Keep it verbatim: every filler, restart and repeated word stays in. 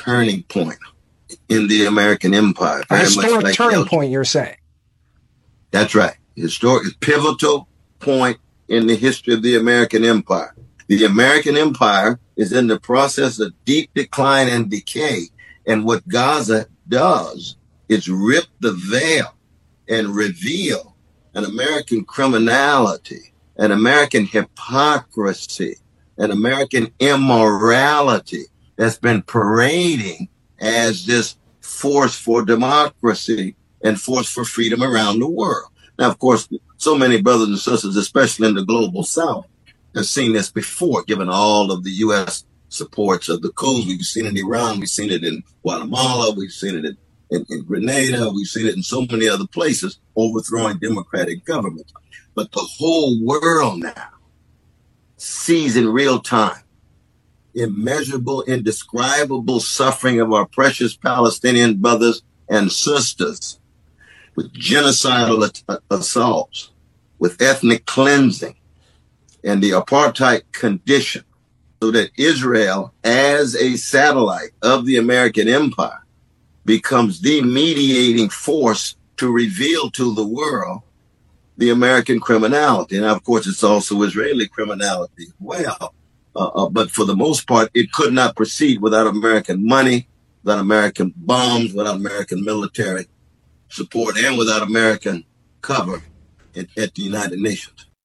turning point in the American empire. A historic like turning point, you're saying? That's right. Historic, pivotal point in the history of the American empire. The American empire is in the process of deep decline and decay. And what Gaza does is rip the veil and reveal an American criminality, an American hypocrisy, an American immorality that's been parading as this force for democracy and force for freedom around the world. Now, of course, so many brothers and sisters, especially in the global South, have seen this before, given all of the U S supports of the coups. We've seen it in Iran. We've seen it in Guatemala. We've seen it in, in, in Grenada. We've seen it in so many other places, overthrowing democratic governments. But the whole world now sees in real time immeasurable, indescribable suffering of our precious Palestinian brothers and sisters, with genocidal assaults, with ethnic cleansing, and the apartheid condition, so that Israel, as a satellite of the American empire, becomes the mediating force to reveal to the world the American criminality. And of course, it's also Israeli criminality as well. Uh, uh, but for the most part, it could not proceed without American money, without American bombs, without American military support, and without American cover at, at the United Nations.